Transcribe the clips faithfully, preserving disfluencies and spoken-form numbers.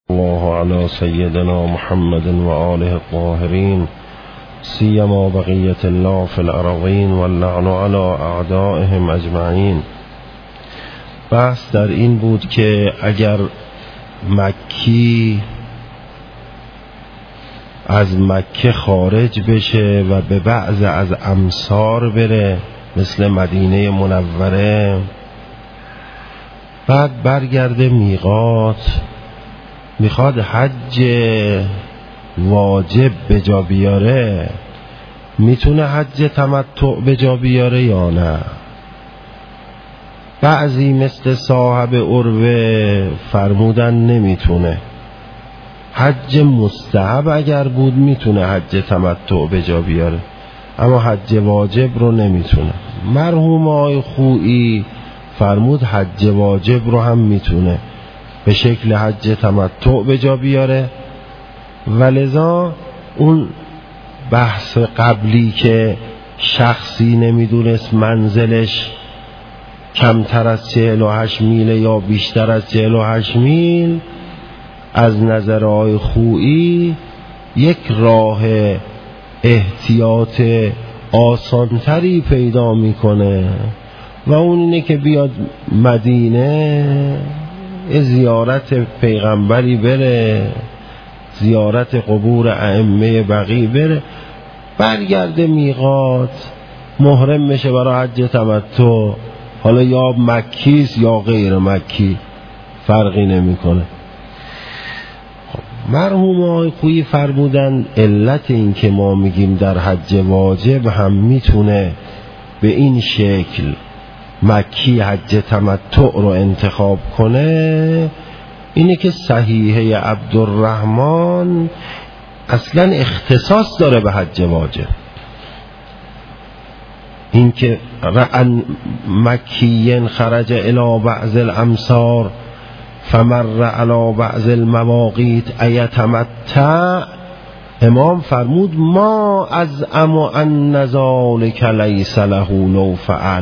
الله على سيدنا محمد وآله الطاهرين سيما بقية الله في الأرضين واللعن على أعدائهم أجمعين. بحث در این بود که اگر مکی از مکه خارج بشه و به بعض از امصار بره مثل مدینه منوره، بعد برگرده میقات، میخواد حج واجب به جا بیاره، میتونه حج تمتع به جا بیاره یا نه؟ بعضی مثل صاحب عروه فرمودن نمیتونه. حج مستحب اگر بود میتونه حج تمتع به جا بیاره، اما حج واجب رو نمیتونه. مرحوم آقای خویی فرمود حج واجب رو هم میتونه به شکل حج تمتع به جا بیاره، ولذا اون بحث قبلی که شخصی نمیدونست منزلش کمتر از چهل و هشت میل یا بیشتر از چهل و هشت میل، از نظر آقای خویی یک راه احتیاط آسانتری پیدا میکنه و اون اینه که بیاد مدینه زیارت پیغمبری بره، زیارت قبور ائمه بقیع بره، برگرده میقات، محرم بشه برای حج تمتع، حالا یا مکیست یا غیر مکی فرقی نمیکنه. مرحوم آقای خویی فرمودن علت این که ما میگیم در حج واجب هم میتونه به این شکل مکی حج تمتع رو انتخاب کنه اینه که صحیحه عبدالرحمن اصلا اختصاص داره به حج واجب. این که رأن مکیین خرج الى بعض الامصار فمر علی بعض المواقیت ایتمتع، امام فرمود ما از ام ان ذلک لیس له لو فعل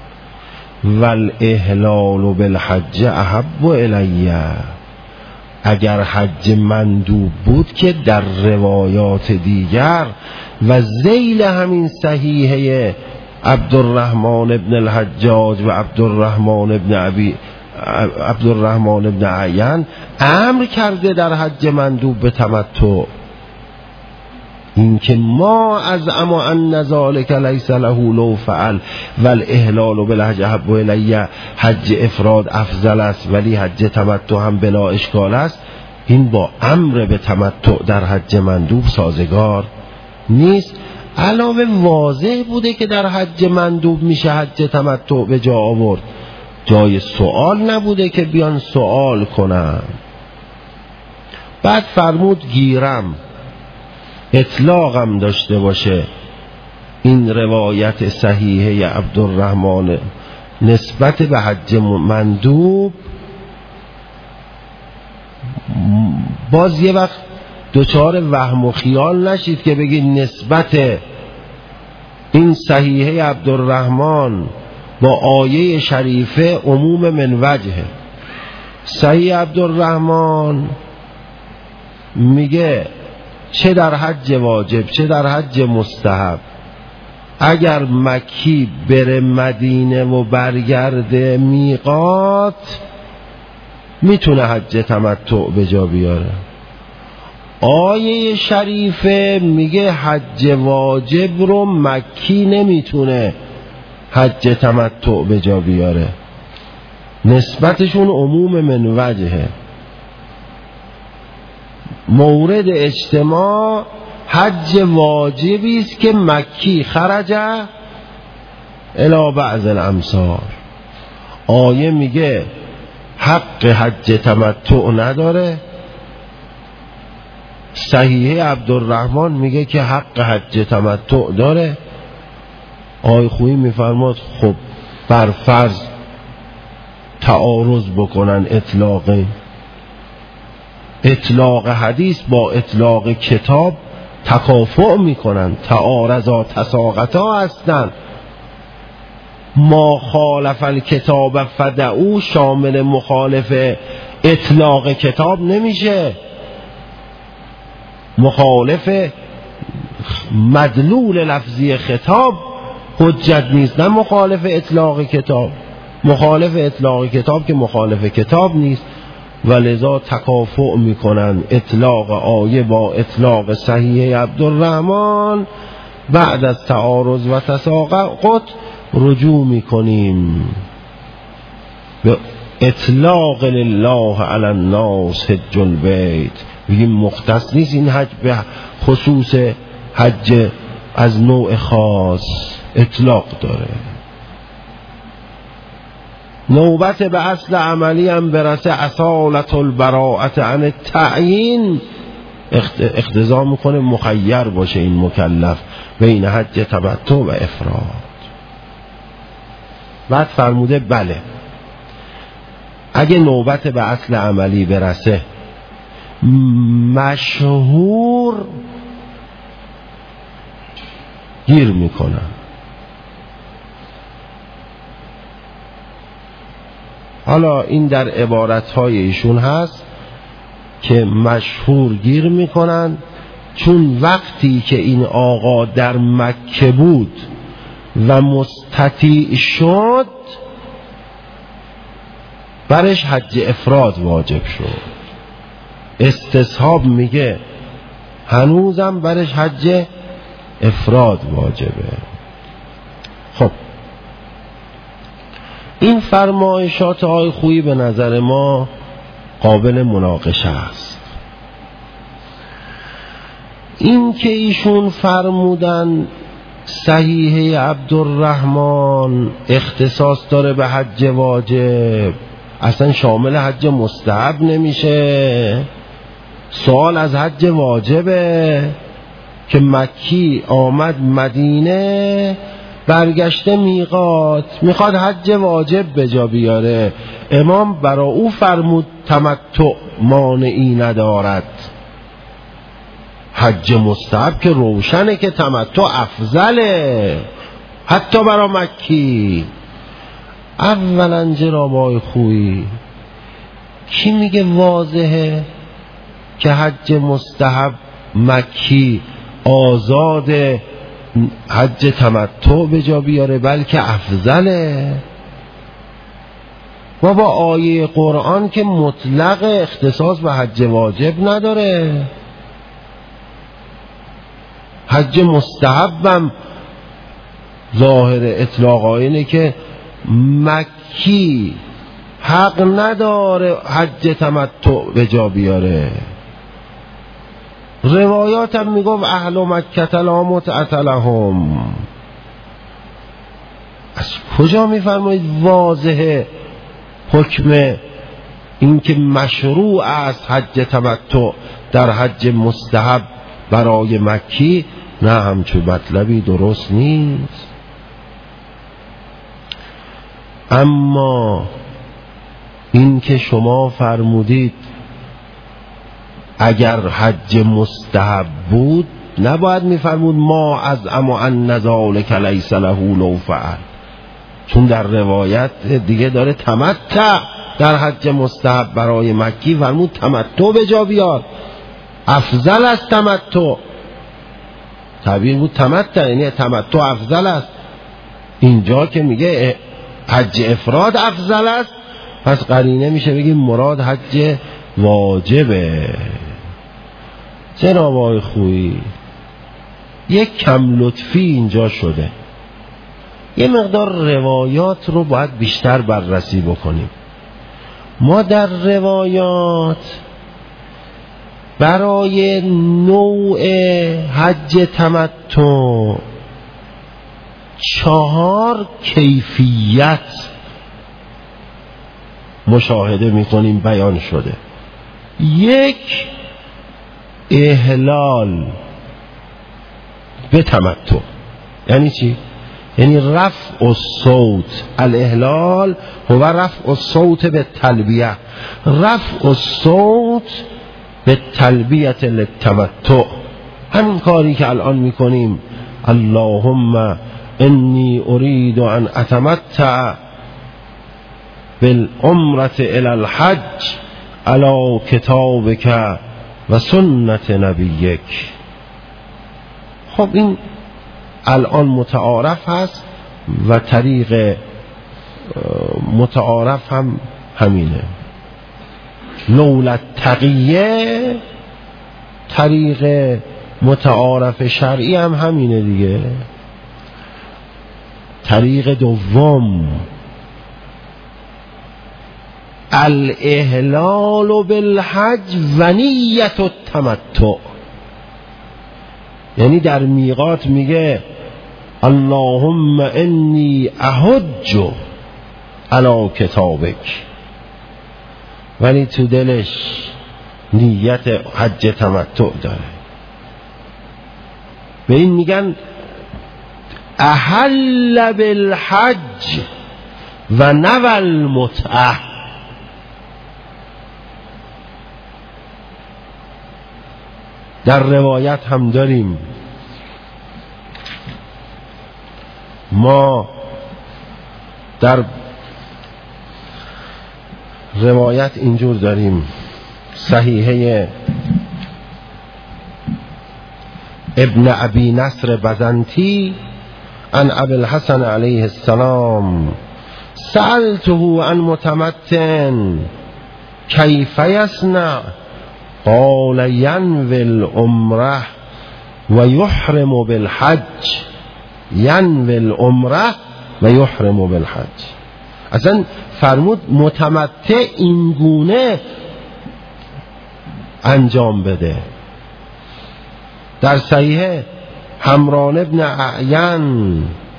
والاحلال بالحج احب الی. اگر حج مندوب بود که در روایات دیگر و ذیل همین صحیحه عبدالرحمن ابن الحجاج و عبدالرحمن ابن ابی عبدالرحمن ابن عیان امر کرده در حج مندوب به تمتع. این که ما از اما ان ذلک لیس له لو فعل والاحلال بالحج احب الی، حج افراد افضل است ولی حج تمتع هم بلا اشکال است، این با امر به تمتع در حج مندوب سازگار نیست. علاوه واضح بوده که در حج مندوب میشه حج تمتع به جا آورد، جای سوال نبوده که بیان سوال کنن. بعد فرمود گیرم اطلاقم داشته باشه این روایت صحیحه عبدالرحمن نسبت به حج مندوب، باز یه وقت دوچار وهم و خیال نشید که بگید نسبت این صحیحه عبدالرحمن با آیه شریفه عموم من وجهه. صحیح عبدالرحمن میگه چه در حج واجب چه در حج مستحب اگر مکی بره مدینه و برگرده میقات میتونه حج تمتع به جا بیاره. آیه شریفه میگه حج واجب رو مکی نمیتونه حج تمتع به جا بیاره، نسبتشون عموم من وجهه. مورد اجتماع حج واجبی است که مکی خرجه الی بعض الامصار. آیه میگه حق حج تمتع نداره، صحیحه عبدالرحمن میگه که حق حج تمتع داره. آقای خویی میفرماد خب بر فرض تعارض بکنن اطلاقین، اطلاق حدیث با اطلاق کتاب تکافؤ میکنن، تعارضا تساقطا هستن. ما خالف الکتاب فدعو شامل مخالف اطلاق کتاب نمیشه، مخالف مدلول لفظی خطاب حجت نیست، نه مخالف اطلاق کتاب. مخالف اطلاق کتاب که مخالف کتاب نیست و لذا تکافؤ میکنن اطلاق آیه با اطلاق صحیح عبدالرحمن. بعد از تعارض و تساقط رجوع میکنیم به اطلاق لله علی الناس حج البیت. بگیم مختص نیست این حج به خصوص حج از نوع خاص، اطلاق داره. نوبت به اصل عملی هم برسه اصالت البراءت عن التعیین، اقتضا میکنه مخیر باشه این مکلف بین حج تمتع و افراد. بعد فرموده بله اگه نوبت به اصل عملی برسه مشهور گیر میکنن. حالا این در عبارتهای ایشون هست که مشهور گیر میکنن چون وقتی که این آقا در مکه بود و مستطیع شد برش حج افراد واجب شد. استصحاب میگه هنوزم برش حج افراد واجبه. خب این فرمایشات آقای خویی به نظر ما قابل مناقشه است. این که ایشون فرمودن صحیح عبدالرحمن اختصاص داره به حج واجب، اصلا شامل حج مستحب نمیشه. سوال از حج واجبه که مکی آمد مدینه برگشته میقات، میخواد حج واجب به جا بیاره. امام برا او فرمود تمتع مانعی ندارد. حج مستحب که روشنه که تمتع افضله حتی برا مکی. اولا جنابای خویی کی میگه واضحه که حج مستحب مکی آزاد حج تمتع به جا بیاره بلکه افضله؟ و با آیه قرآن که مطلق اختصاص به حج واجب نداره. حج مستحبم ظاهر اطلاق اینه که مکی حق نداره حج تمتع به جا بیاره. روایات هم میگم اهل مکه لا متعة لهم. از کجا میفرمایید واضحه حکم این که مشروع است حج تمتع در حج مستحب برای مکی؟ نه همچون مطلبی درست نیست. اما این که شما فرمودید اگر حج مستحب بود نباید میفرمود ما از اما ان ذالک لیس له لو فعل، چون در روایت دیگه داره تمتع در حج مستحب برای مکی فرمود تمتع به جا بیار، افضل است تمتع. تعبیر بود تمتع یعنی تمتع افضل است. اینجا که میگه حج افراد افضل است پس قرینه میشه بگیم مراد حج واجبه. جناب آقای خویی یک کم لطفی اینجا شده، یه مقدار روایات رو باید بیشتر بررسی بکنیم. ما در روایات برای نوع حج تمتع چهار کیفیت مشاهده میکنیم بیان شده. یک، احلال به تمتع. یعنی چی؟ یعنی رفع الصوت. الاحلال هو رفع الصوت به تلبیه، رفع الصوت به تلبیه للتمتع. همین کاری که الان میکنیم اللهم انی اريد ان اتمتع بالعمرة الى الحج علی کتابک و سنت نبیک. خب این الان متعارف هست و طریق متعارف هم همینه. لولا تقیه طریق متعارف شرعی هم همینه دیگه. طریق دوم الاهلال بالحج و نیت التمتع، یعنی در میقات میگه اللهم انی احج علی کتابک، ولی تو دلش نیت حج تمتع داره. به این میگن احل بالحج و نوى المتعه. در روایت هم داریم ما در روایت اینجور داریم صحیحه ابن ابی نصر بزنتی عن ابی الحسن علیه السلام سألته عن متمتع کیف یصنع قال ینوی العمره و یحرم بالحج، ینوی العمره و یحرم بالحج. اصلا فرمود متمتع اینگونه انجام بده. در صحیح حمران ابن اعین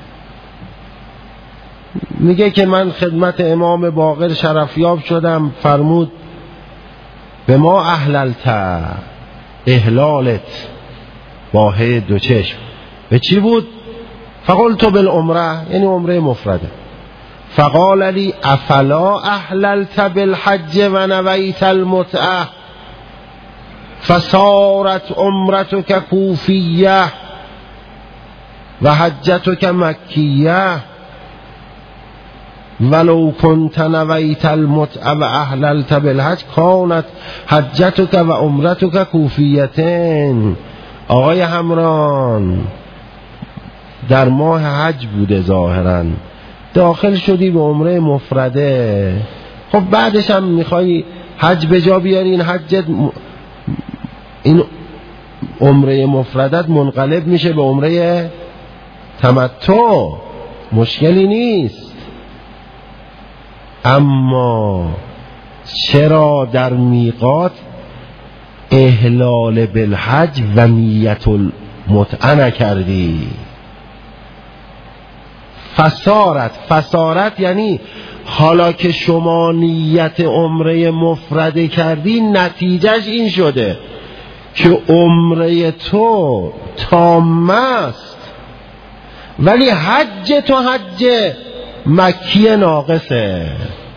میگه که من خدمت امام باقر شرفیاب شدم، فرمود به ما احللت، احلالت با هی دو چشم به چی بود؟ فقلت بالعمره، یعنی عمره مفرده. فقال لی افلا احللت بالحج و نویت المتعه فصارت عمرتك کوفیه و حجتك مکیه ولو كنت نویت المتعه و احللت بالحج کانت حجتك و عمرتك کوفیتین. آقای حمران در ماه حج بوده ظاهراً، داخل شدی به عمره مفرده، خب بعدش هم میخوای حج به جا بیاری، این حجت این عمره مفردت منقلب میشه به عمره تمتع، مشکلی نیست. اما چرا در میقات احلال بالحج و نیت المتعه نکردی؟ فسارت، فسارت یعنی حالا که شما نیت عمره مفرده کردی نتیجهش این شده که عمره تو تامه است ولی حج تو حج مکی ناقصه.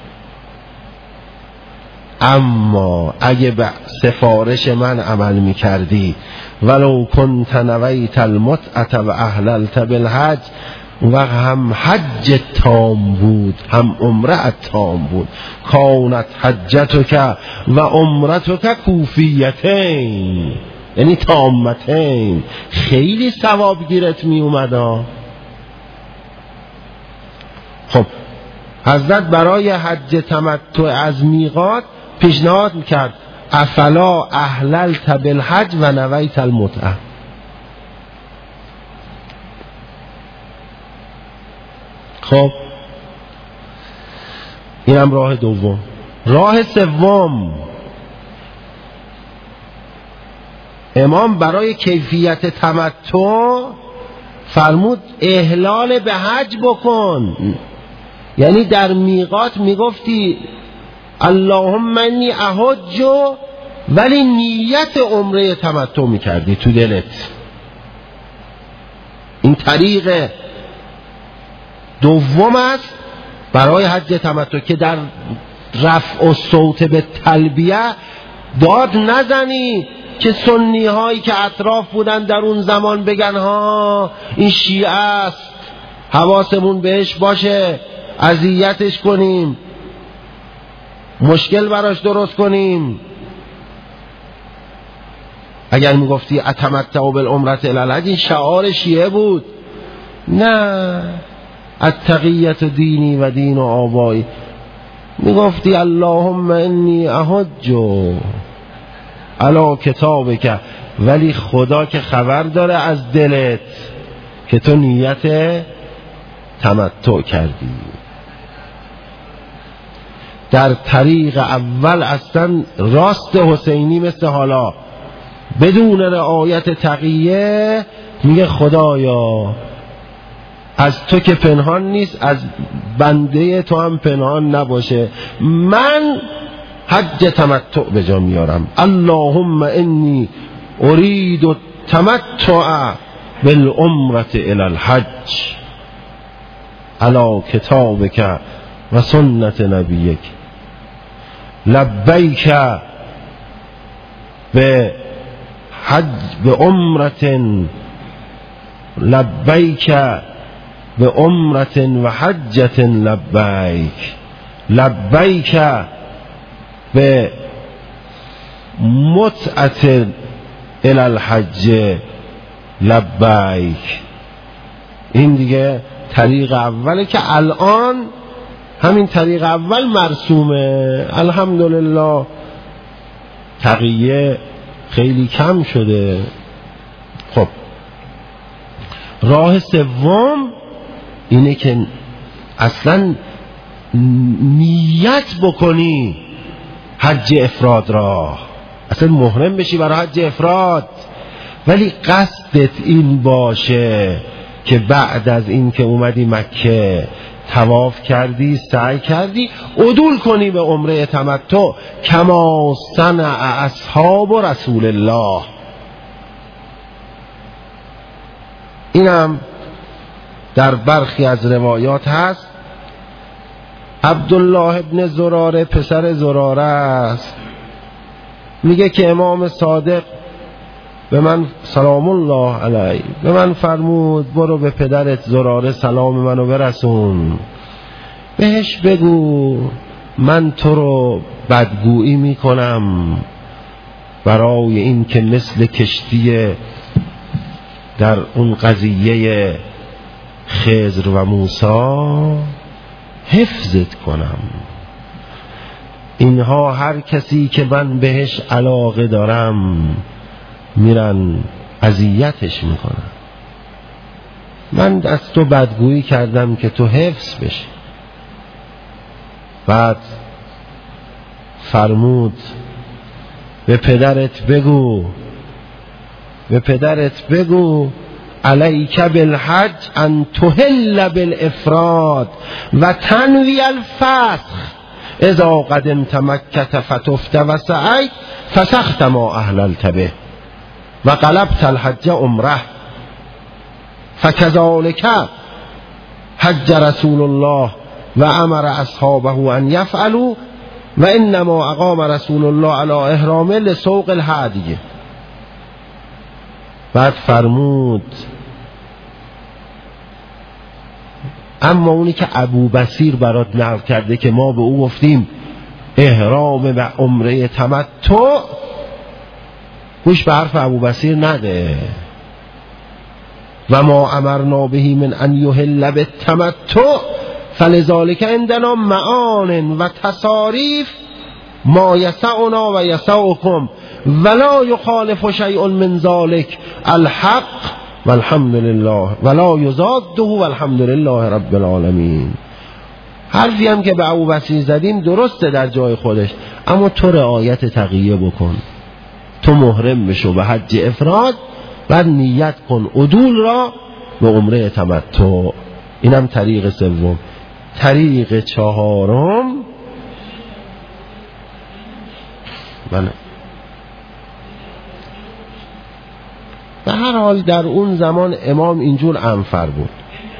اما اگه به سفارش من عمل می کردی ولو کنت نویت المتعه و احللت بالحج، و هم حج تام بود هم عمره تام بود، کانت حجتک و عمرتک کوفیتین، یعنی تامتین، خیلی ثواب گیرت می اومد. خب حضرت برای حج تمتع از میقات پیشنهاد میکرد افلا احللت بالحج و نویت المتعه. خب اینم راه دوم. راه سوم، امام برای کیفیت تمتع فرمود احلال به حج بکن، یعنی در میقات میگفتی اللهم انی احج ولی نیت عمره تمتع میکردی تو دلت. این طریق دوم است برای حج تمتع که در رفع الصوت به تلبیه داد نزنی که سنی هایی که اطراف بودن در اون زمان بگن ها این شیعه است، حواسمون بهش باشه، اذیتش کنیم. مشکل براش درست کنیم. اگر میگفتی اتمتع بالعمرة الی الحج، این شعار شیعه بود. نه، التقیت دینی و دین و آبایی. میگفتی اللهم انی احج علی کتابک، ولی خدا که خبر داره از دلت که تو نیت تمتع کردی. در طریق اول اصلا راست حسینی مثل حالا بدون رعایت تقیه میگه خدایا از تو که پنهان نیست، از بنده تو هم پنهان نباشه، من حج تمتع به جا میارم. اللهم انی ارید التمتع بالعمرة الی الحج علی کتابک و سنت نبیک، لبیک به حج به عمرة، لبیک به عمرة و حجة لبیک، لبیک به متعة الی الحج لبیک. این دیگه طریق اوله که الان همین طریق اول مرسومه. الحمدلله تقیه خیلی کم شده. خب راه سوم اینه که اصلا نیت بکنی حج افراد را، اصلا محرم بشی برای حج افراد، ولی قصدت این باشه که بعد از این که اومدی مکه طواف کردی، سعی کردی، عدول کنی به عمره تمتع کما صنع اصحاب رسول الله. اینم در برخی از روایات هست. عبدالله ابن زراره پسر زراره است، میگه که امام صادق به من سلام الله علیه به من فرمود برو به پدرت زراره سلام منو برسون، بهش بگو من تو رو بدگویی میکنم برای این که مثل کشتی در اون قضیه خضر و موسی حفظت کنم. اینها هر کسی که من بهش علاقه دارم میرن اذیتش میکنن. من از تو بدگویی کردم که تو حفظ بشی. بعد فرمود به پدرت بگو به پدرت بگو علیک بالحج ان تهل بالافراد و تنوی الفسخ اذا قدمت مکه فتفت و سعیت فسخت ما اهللت به و قلبت الحج عمره فكذلك حج رسول الله و امر اصحابه ان يفعلوا و انما اقام رسول الله علی احرامه لسوق الهدی. بعد فرمود اما اونی که ابو بصیر برات نقل کرده که ما به او گفتیم احرام و عمره تمتع، گوش به حرف ابو بصیر نده. و ما امرنا به من ان یحل بالتمتع فلذلك عندنا معان و تصاریف ما یسعنا و یسعکم ولا یخالف شیء من ذلك الحق والحمد لله ولا یزاده والحمد لله رب العالمین. حرفی هم که به ابو بصیر زدیم درسته در جای خودش، اما تو رعایت تقیه بکن، تو محرم بشو به حج افراد، بعد نیت کن عدول را به عمره تمتع. اینم طریق سوم. طریق چهارم بله به هر حال در اون زمان امام اینجور انفر بود.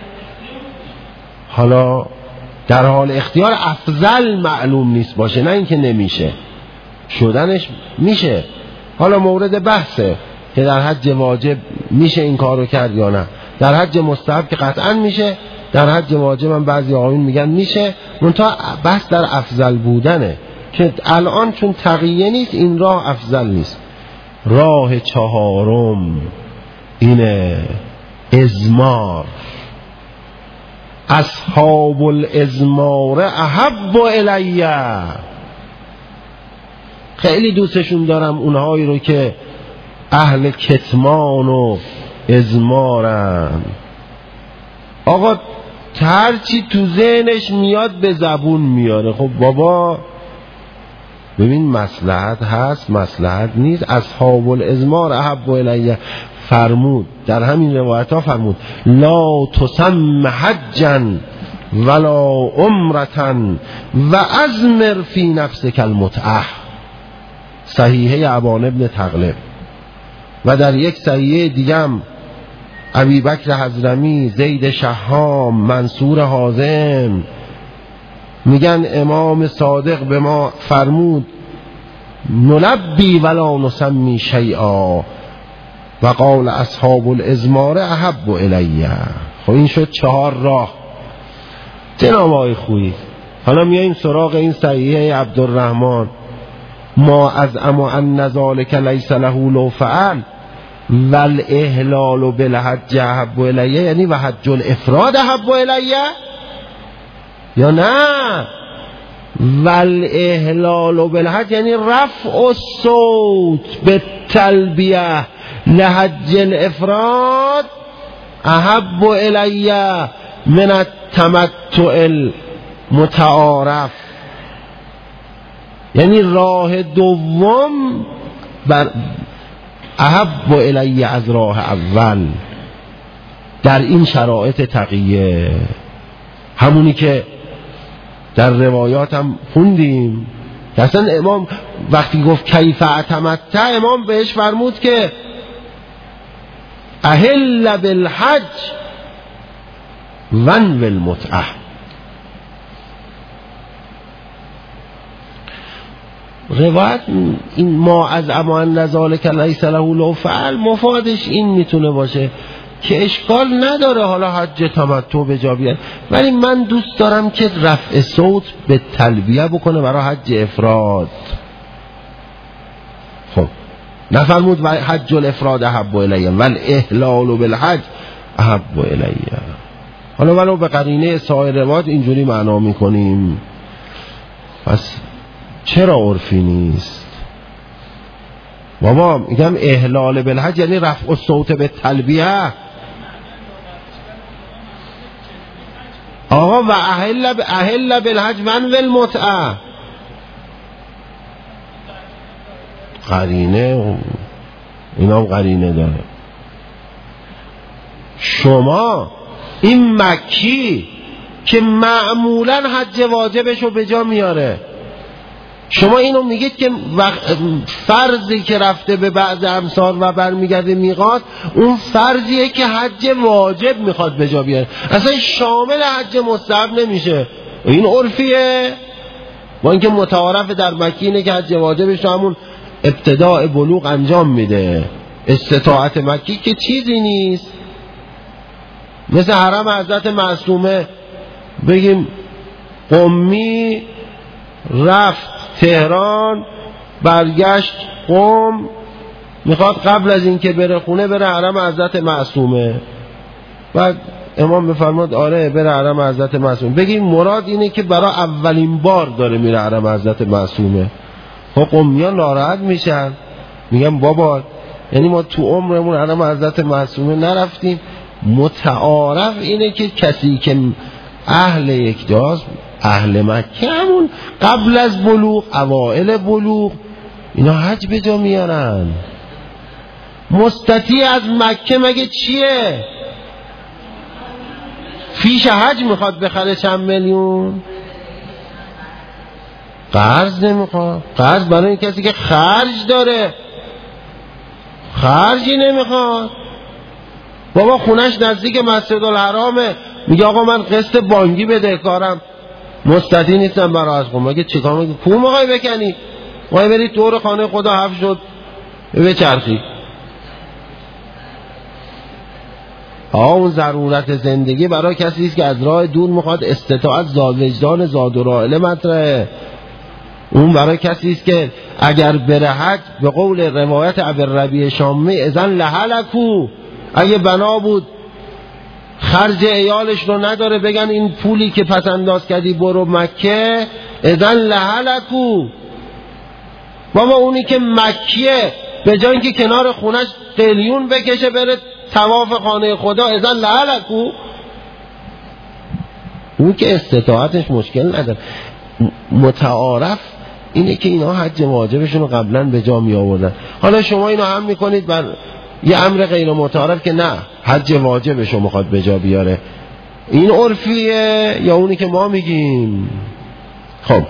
حالا در حال اختیار افضل معلوم نیست باشه، نه اینکه نمیشه، شدنش میشه. حالا مورد بحثه که در حج واجب میشه این کارو کرد یا نه. در حج مستحب که قطعا میشه، در حج واجب هم بعضی آقایون میگن میشه، منتها بحث در افضل بودنه. که الان چون تقیه نیست این راه افضل نیست. راه چهارم اینه، ازمار. اصحاب الازمار احب الیه، خیلی دوستشون دارم اونهایی رو که اهل کتمان و ازمارن. آقا هرچی تو ذهنش میاد به زبون میاره. خب بابا ببین مصلحت هست مصلحت نیست. اصحاب الازمار احب الیه فرمود، در همین روایت ها فرمود لا تسم حجا ولا عمرتا و ازمر فی نفسک المتعه، صحیحه ابان ابن تغلب. و در یک صحیحه دیگم ابی بکر حضرمی، زید شهام، منصور حازم میگن امام صادق به ما فرمود نلبی ولا نسمی شیئا و قال اصحاب الازمار احب الیه. خب این شد چهار راه. جناب آقای خویی، حالا میاییم سراغ این صحیحه عبدالرحمن ما از اما ان ذلک لیس له لو فعل والاهلال بالحج احب الیه، یعنی و حج الافراد احب الیه، یا نه والاهلال بالحج یعنی رفع الصوت بالتلبیه لحج الافراد احب الیه من التمتع المتعارف. یعنی راه دوم بر احب الیه از راه اول در این شرایط تقیه، همونی که در روایات هم خوندیم که اصلا امام وقتی گفت کیف اتمتع، امام بهش فرمود که اهل بالحج ون بالمتعه. روایت این ما از امان ذالک لیس له لو فعل مفادش این میتونه باشه که اشکال نداره حالا حج تمتع به جا بیاد، ولی من دوست دارم که رفع صوت به تلبیه بکنه برای حج افراد. خب نفرمود حج الافراد احب الیه والاهلال بالحج احب الیه. حالا ولو به قرینه سایر روایات اینجوری معنا میکنیم، پس چرا عرفی نیست؟ بابا میگم اهلال بالحج یعنی رفع الصوت به تلبیه. آقا و اهل ب... اهل بالحج من والمتعه، قرینه اینا هم قرینه داره. شما این مکی که معمولا حج واجبشو به جا میاره، شما اینو میگید که فرضی که رفته به بعض امسال و برمیگرده میقات اون فرضیه که حج واجب میخواد به جا بیاره، اصلا شامل حج مستحب نمیشه. این عرفیه، با اینکه متعارف در مکی اینه که حج واجبش همون ابتداء بلوغ انجام میده. استطاعت مکی که چیزی نیست، مثل حرم حضرت معصومه بگیم قمی رفت تهران برگشت قم، میخواد قبل از این که بره خونه بره حرم حضرت معصومه، بعد امام بفرماد آره بره حرم حضرت معصومه. بگیم مراد اینه که برای اولین بار داره میره حرم حضرت معصومه. خب قمیان ناراحت میشن، میگن بابا یعنی ما تو عمرمون حرم حضرت معصومه نرفتیم. متعارف اینه که کسی که اهل یک جاست، اهل مکه، همون قبل از بلوغ اوائل بلوغ اینا حج به جا میارن. مستطیع از مکه مگه چیه؟ فیش حج میخواد بخره چند میلیون؟ قرض نمیخواد. قرض برای کسی که خرج داره، خرجی نمیخواد. بابا خونش نزدیک مسجد الحرامه، میگه آقا من قسط بانکی بده کارم، مستطیع نیستم برای از خون. مگه چیکار میگه؟ پول میخوای بکنی؟ میخوای بری دور خانه خدا حفظ شد بچرخی؟ آه اون ضرورت زندگی برای کسی است که از راه دور میخواد استطاعت زاد وجدان زاد و رائله مطرحه. اون برای کسی است که اگر بره حج، به قول روایت ابوالربیع شامی، اذن لهلکو، اگه بنا بود خرج عیالش رو نداره بگن این پولی که پس انداز کردی برو مکه، اذن لهلکو. بابا اونی که مکیه به جای اینکه کنار خونش قلیون بکشه بره طواف خانه خدا، اذن لهلکو. اون که استطاعتش مشکل نداره. متعارف اینه که اینا حج واجبشون رو قبلا به جا می آوردن. حالا شما اینو هم میکنید بر یه امر غیر متعارف که نه حج واجبش رو میخواد به جا بیاره. این عرفیه یا اونی که ما میگیم؟ خب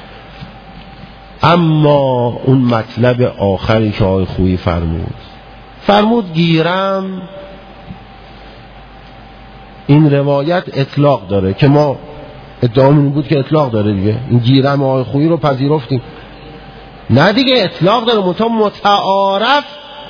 اما اون مطلب آخری که آقای خویی فرمود فرمود گیرم، این روایت اطلاق داره که ما ادعامون بود که اطلاق داره دیگه، این گیرم آقای خویی رو پذیرفتیم. نه دیگه اطلاق داره، منتها متعارف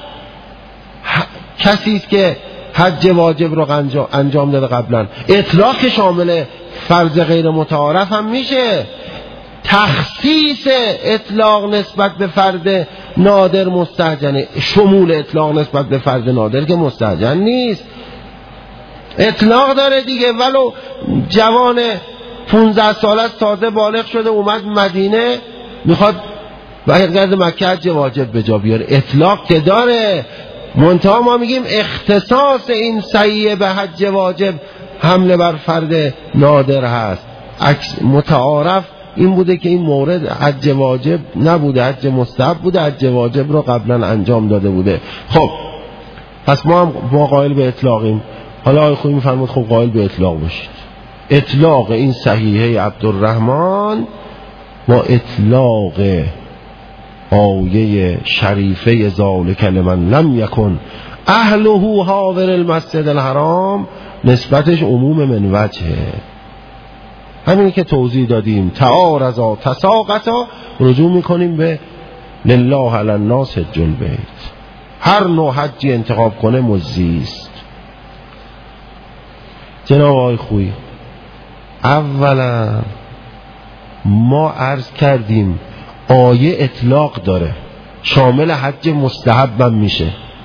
کسی است که حج واجب رو انجام داده قبلا. اطلاق که شامل فرض غیر متعارف هم میشه. تخصیص اطلاق نسبت به فرد نادر مستهجنه، شمول اطلاق نسبت به فرد نادر که مستهجن نیست. اطلاق داره دیگه، ولو جوان پونزده ساله تازه بالغ شده اومد مدینه میخواد برگرده مکه حج واجب به جا بیاره، اطلاق که داره. منتها ما میگیم اختصاص این صحیح به حج واجب حمله بر فرد نادر هست. متعارف این بوده که این مورد حج واجب نبوده، حج مستحب بوده، حج واجب رو قبلا انجام داده بوده. خب پس ما هم ما قائل به اطلاقیم. حالا آقای خویی میفرمود خب قائل به اطلاق باشید. اطلاق این صحیحه عبدالرحمن با اطلاق آیه شریفه ذالک لمن لم یکن اهله حاضر المسجد الحرام نسبتش عموم من وجهه. همین که توضیح دادیم تعارضا تساقطا رجوع میکنیم به لله علی الناس حج البیت. هر نوع حجی انتخاب کنه مجزی است. جناب آقای خویی، اولا ما عرض کردیم آیه اطلاق داره، شامل حج مستحب هم میشه.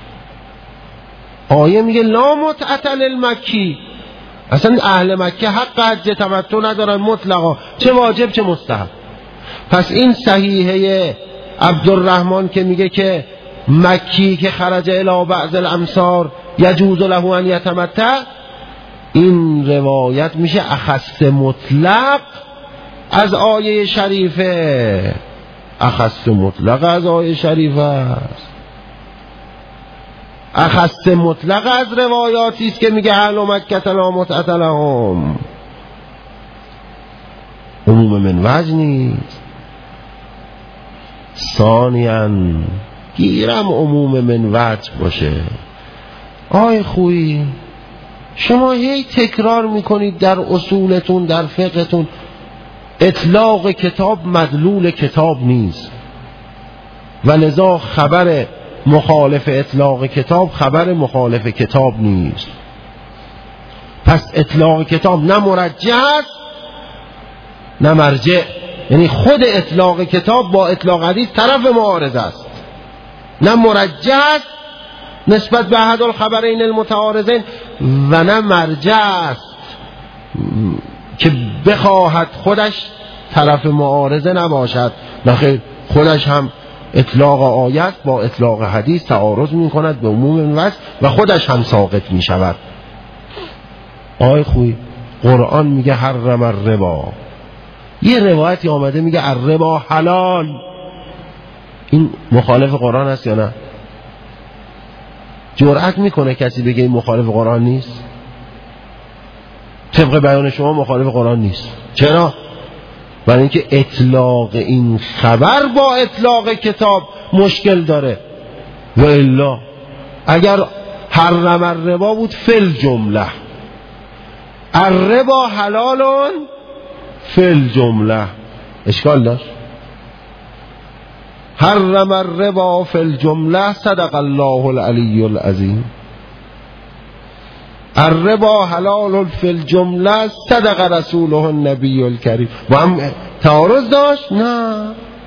آیه میگه لا متعة للمکی، اصلا اهل مکه حق حج تمتع ندارن مطلقا، چه واجب چه مستحب. پس این صحیحه عبدالرحمن که میگه که مکی که خرج الی بعض الامصار یجوز له ان یتمتع، این روایت میشه اخص مطلق از آیه شریفه. اخص مطلق از آیه شریفه است. اخص مطلق از روایاتی است که میگه اهل مکه لا متعة لهم، عموم من وجه نیست. ثانیاً گیرم عموم من وجه باشه. آی خویی شما هی تکرار میکنید در اصولتون در فقهتون اطلاق کتاب مدلول کتاب نیست و لذا خبر مخالف اطلاق کتاب خبر مخالف کتاب نیست. پس اطلاق کتاب نه مرجع است نه مرجع، یعنی خود اطلاق کتاب با اطلاق حدیث طرف معارض است، نه مرجع است نسبت به احد الخبرین المتعارضین و نه مرجع است که بخواهد خودش طرف معارضه نباشد. نخیر، خودش هم اطلاق آیت با اطلاق حدیث تعارض می کند به عموم وجه و خودش هم ساقط می شود. آی خوی قرآن میگه حرم الربا، یه روایتی آمده میگه الربا حلال. این مخالف قرآن است یا نه؟ جرأت میکنه کسی بگه این مخالف قرآن نیست؟ طبق بیان شما مخالف قرآن نیست. چرا؟ برای اینکه اطلاق این خبر با اطلاق کتاب مشکل داره. و الا اگر حرم الربا بود فل جمله، الربا حلالون فل جمله، اشکال داشت؟ حرم الربا فل جمله صدق الله العلی العظیم. الربا حلال فی الجمله صدق رسوله النبی الکریم. با هم تعارض داشت؟ نه.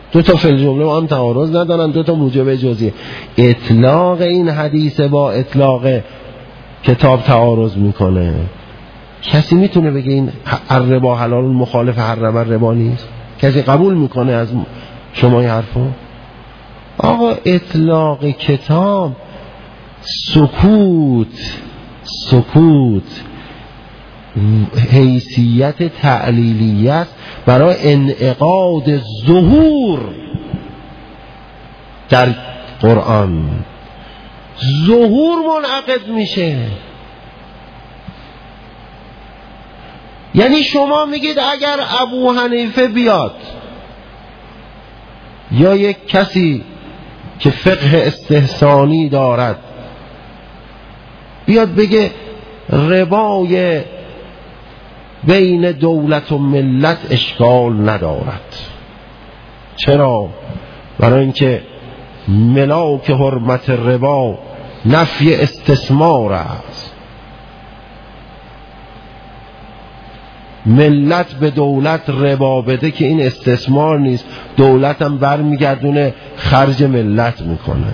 دو تا فعل جمله با هم تعارض ندارن، دو تا موجب جزئی. اطلاق این حدیث با اطلاق کتاب تعارض میکنه. کسی میتونه بگه این الربا حلال مخالف حرم الربا نیست؟ کسی قبول میکنه از شما این حرفو؟ آقا اطلاق کتاب سکوت سکوت حیثیت تعلیلیه است برای انعقاد ظهور در قرآن. ظهور منعقد میشه. یعنی شما میگید اگر ابو حنیفه بیاد یا یک کسی که فقه استحسانی دارد بیاد بگه ربای بین دولت و ملت اشکال ندارد. چرا؟ برای اینکه ملاک حرمت ربا نفی استثمار است. ملت به دولت ربا بده که این استثمار نیست، دولت هم برمیگردونه خرج ملت میکنه.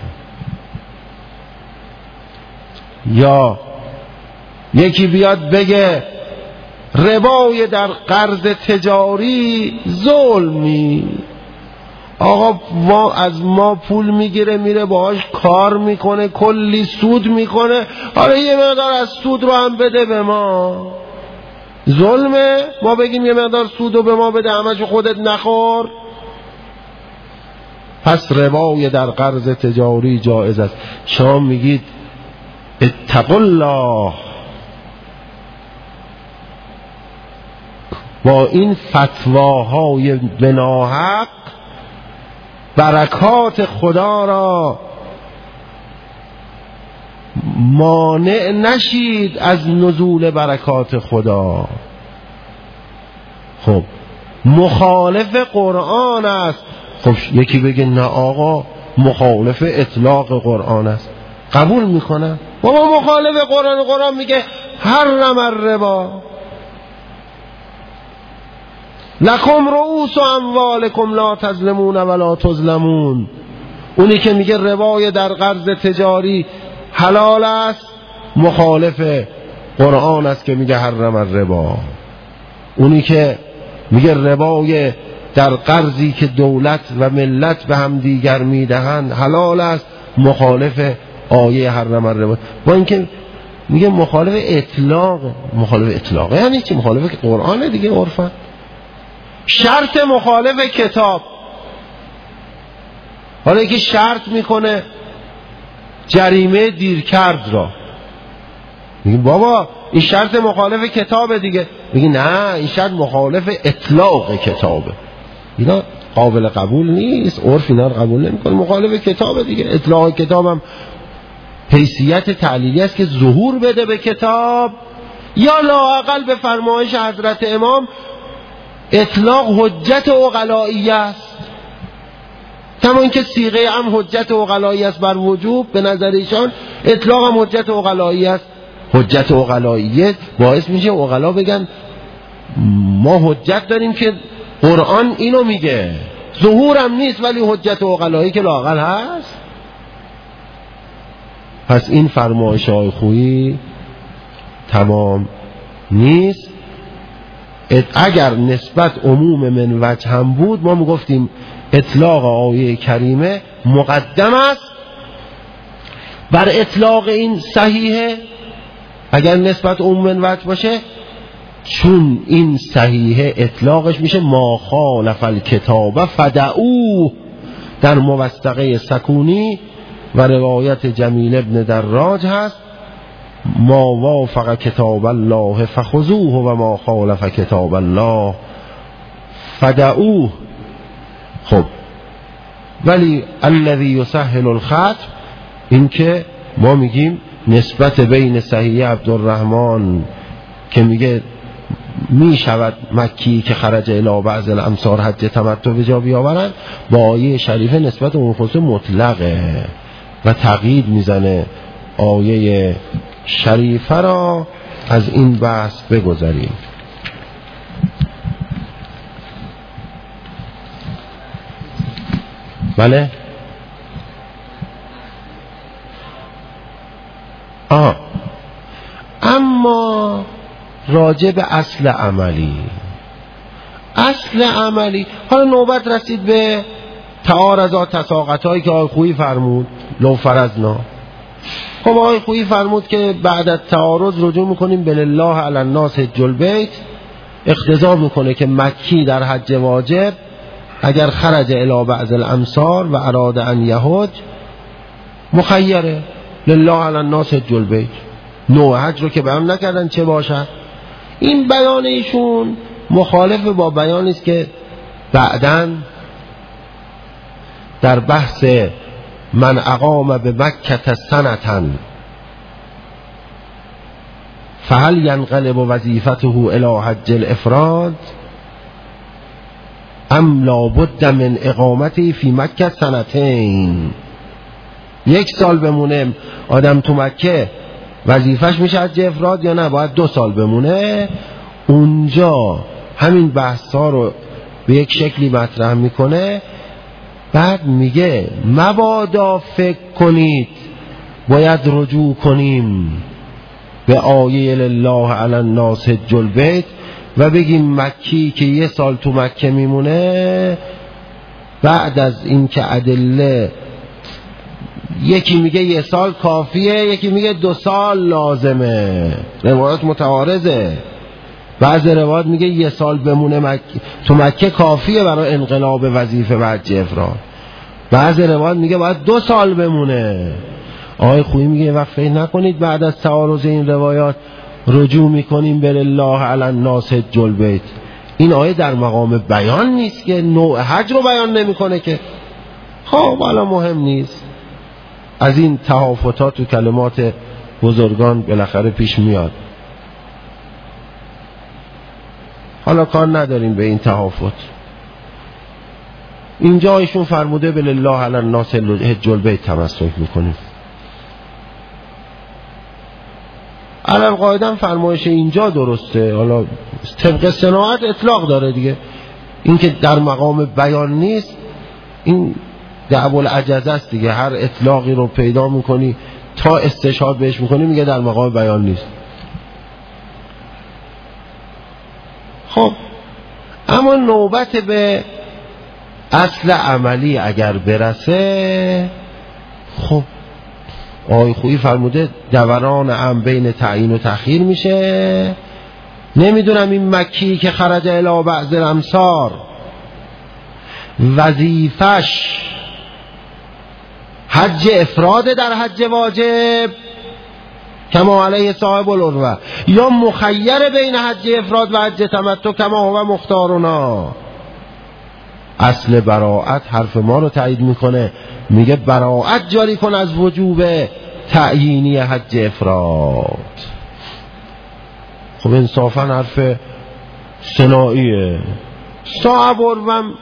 یا یکی بیاد بگه ربای در قرض تجاری ظلمی، آقا ما از ما پول میگیره میره باهاش کار میکنه کلی سود میکنه، حالا یه مقدار از سود رو هم بده به ما، ظلمه ما بگیم یه مقدار سود رو به ما بده همشو خودت نخور؟ پس ربای در قرض تجاری جایز است. شما میگید اتقوا الله، با این فتواهای بناحق برکات خدا را مانع نشید از نزول برکات خدا. خب مخالف قرآن است. خب یکی بگه نه آقا مخالف اطلاق قرآن است، قبول میکنم. بابا مخالف قرآن، قرآن میگه حرم الربا لکم رؤوس اموالکم لا تظلمون ولا تظلمون. اونی که میگه روای در قرض تجاری حلال است مخالف قرآن است که میگه حرم الربا. اونی که میگه روای در قرضی که دولت و ملت به هم دیگر میدهند حلال است مخالف آیه حرم الربا. با اینکه میگه مخالف اطلاق. مخالف اطلاق یعنی چی؟ مخالف قرآن دیگه عرفا. شرط مخالف کتاب. حالا یکی شرط میکنه جریمه دیرکرد را، میگه بابا این شرط مخالف کتابه دیگه. میگه نه این شرط مخالف اطلاق کتابه. اینا قابل قبول نیست، عرف اینا رو قبول نمیکنه. مخالف کتابه دیگه. اطلاق کتابم حیثیت تعلیلی است که ظهور بده به کتاب، یا لااقل به فرمایش حضرت امام اطلاق حجت عقلایی است. کما اینکه صیغه هم حجت عقلایی است بر وجوب، به نظر ایشان اطلاق هم حجت عقلایی است. حجت عقلایی باعث میشه عقلا بگن ما حجت داریم که قرآن اینو میگه، ظهورم نیست ولی حجت عقلایی که لااقل هست. پس این فرمایش های خویی تمام نیست. اگر نسبت عموم من وجه هم بود ما میگفتیم اطلاق آیه کریمه مقدم است بر اطلاق این صحیحه اگر نسبت عموم من وجه باشه، چون این صحیحه اطلاقش میشه ما خالف الکتاب فدعوه در موثقه سکونی و روایت جمیل ابن دراج هست ما وافق کتاب الله فخذوه و ما خالف کتاب الله فدعوه. خب ولی الذی یسهل الخط، این که ما میگیم نسبت بین صحیح عبدالرحمن که میگه می شود مکی که خرج الی بعض الامصار حج تمتع به جا بیاورند با آیه شریفه نسبت اون خصوص مطلقه و تقیید میزنه. آیه شریفه را از این بحث بگذاریم. بله آه اما راجع به اصل عملی، اصل عملی حالا نوبت رسید به تعارضات تساقط هایی که آقای خویی فرمود لو فرضنا. خب آقای خویی فرمود که بعد از تعارض رجوع میکنیم به لله علی الناس حج البیت، اقتضا میکنه که مکی در حج واجب اگر خرج الی بعض الامصار و اراد ان یحج مخیره لله علی الناس حج البیت، نوع حج رو که بیان نکردن چه باشد. این بیان ایشون مخالف با بیانی است که بعداً در بحث من اقام به مکة سنة فهل ینقلب وظیفته الی حج الافراد ام لابد من اقامتی فی مکة سنتین. یک سال بمونه آدم تو مکه وظیفش میشه حج افراد یا نه باید دو سال بمونه؟ اونجا همین بحث ها رو به یک شکلی مطرح میکنه. بعد میگه مبادا فکر کنید باید رجوع کنیم به آیه لله علی الناس حج البیت و بگیم مکی که یه سال تو مکه میمونه بعد از این که ادله یکی میگه یه سال کافیه یکی میگه دو سال لازمه، روایات متعارضه. بعض روایات میگه یه سال بمونه مک... تو مکه کافیه برای انقلاب وظیفه و حج افراد، بعض روایات میگه باید دو سال بمونه. آقای خویی میگه وقت فکر نکنید بعد از تعارض این روایات رجوع میکنیم به الله علی الناس حج البیت. این آیه در مقام بیان نیست که نوع حج رو بیان نمیکنه که. خب حالا مهم نیست، از این تهافتات و کلمات بزرگان بالاخره پیش میاد، حالا کار نداریم به این تهافت. اینجا ایشون فرموده به لله علی الناس حج البیت تمسک میکنیم. علل قاعدم فرمایش اینجا درسته، حالا طبق صناعت اطلاق داره دیگه. این که در مقام بیان نیست این دعو العجز است دیگه، هر اطلاقی رو پیدا میکنی تا استشهاد بهش میکنی میگه در مقام بیان نیست. خب اما نوبت به اصل عملی اگر برسه، خب آقای خویی فرموده دوران هم بین تعیین و تأخیر میشه. نمیدونم این مکی که خرج الی بعض الامصار وظیفش حج افراد در حج واجب کما علیه صاحب العروه یا مخیر بین حج افراد و حج تمتع کما هو مختارنا. اصل براءت حرف ما رو تایید میکنه، میگه براءت جاری کن از وجوب تعیینی حج افراد. خب انصافا حرف صناعیه. صاحب العروه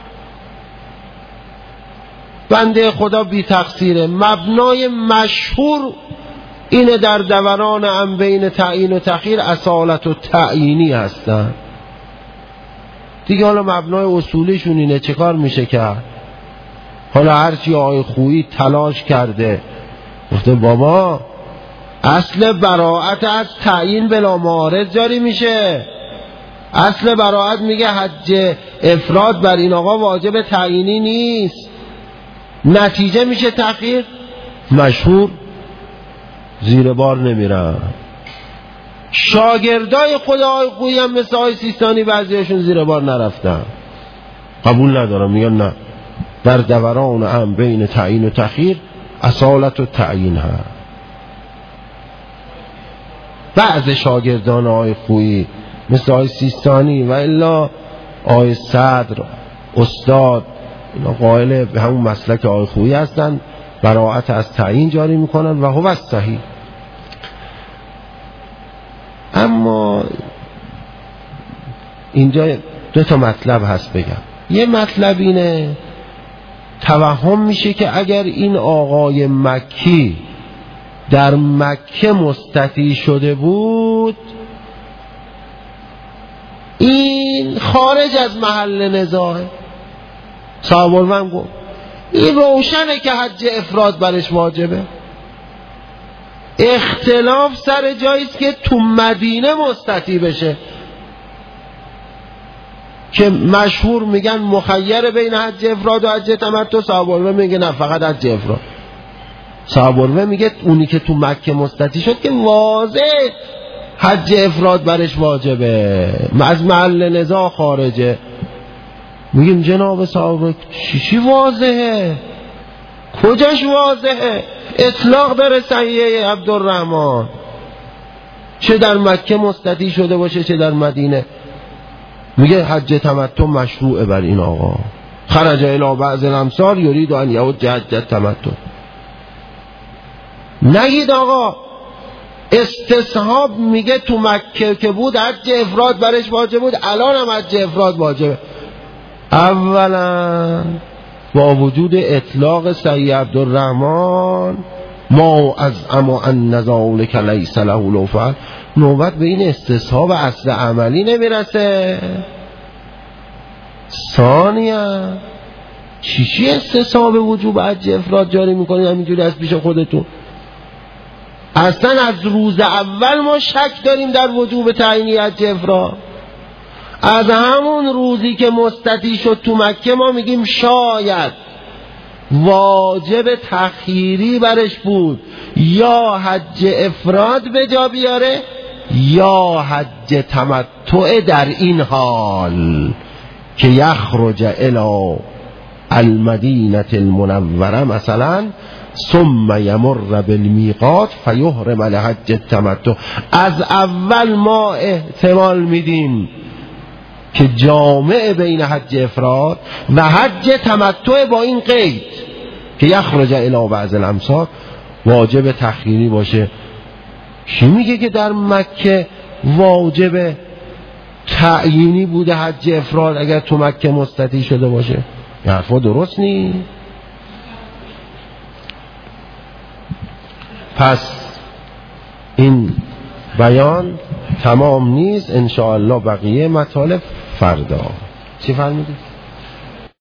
بنده خدا بی تقصیره، مبنای مشهور اینه در دوران هم بین تعیین و تأخیر اصالت و تعیینی هستن دیگه. حالا مبنای اصولیشون اینه، چه کار میشه کرد؟ حالا هرچی آقای خویی تلاش کرده گفته بابا اصل براءت از تعیین بلا معارض جاری میشه، اصل براءت میگه حج افراد بر این آقا واجب تعیینی نیست، نتیجه میشه تأخیر. مشهور زیر بار نمیرن. شاگردای خدای خویی هم مثل آقای سیستانی بعضیشون زیر بار نرفتن، قبول ندارم، میگن نه در دوران هم بین تعیین و تأخیر اصالت و تعیین ها. بعض شاگردان آقای خویی مثل آقای سیستانی و الا آقای صدر استاد اینا قائل به همون مسلک آقای خویی هستن، براءت از تعیین جاری میکنن و هو صحیح. اما اینجا دو تا مطلب هست بگم. یه مطلب اینه توهم میشه که اگر این آقای مکی در مکه مستطیع شده بود این خارج از محل نزاعه. صاحب العلم گفت این روشنه که حج افراد برش واجبه. اختلاف سر جاییست که تو مدینه مستطیع بشه، که مشهور میگن مخیر بین حج افراد و حج تمتع. صاحب العلم میگه نه، فقط حج افراد. صاحب العلم میگه اونی که تو مکه مستطیع شد که واضح حج افراد برش واجبه، از محل نزاع خارجه. میگیم جناب صاحب چی واضحه؟ کجاش واضحه؟ اطلاق داره صحیحه عبدالرحمن، چه در مکه مستطیع شده باشه چه در مدینه. میگه حج تمتع مشروعه بر این آقا. خرج الی بعض الامصار یرید ان یحج حج تمتع. نگید آقا استصحاب میگه تو مکه که بود حج افراد برش واجب بود، الان هم حج افراد واجبه. اولا با وجود اطلاق سید عبدالرحمن ما از اما ان ذلک لیس له لوفا، نوبت به این استصحاب اصل عملی نمیرسه. ثانیا چیشی استصحاب وجوب حج افراد جاری میکنید همینجوری از پیش خودتون؟ اصلا از روز اول ما شک داریم در وجوب تعیین حج افراد. از همون روزی که مستطیع شد تو مکه ما میگیم شاید واجب تخییری برش بود، یا حج افراد به جا بیاره یا حج تمتع، در این حال که یخرج الی المدینه المنوره مثلا ثم یمر بالمیقات فیحرم لحج التمتع. از اول ما احتمال میدیم که جامع بین حج افراد و حج تمتع با این قید که یخرج الی بعض الامصار واجب تخییری باشه. کی میگه که در مکه واجب تعیینی بوده حج افراد اگر تو مکه مستطیع شده باشه؟ این حرفا درست نیست. پس این بیان تمام نیست، انشاءالله بقیه مطالب فردا. چی فرمودید؟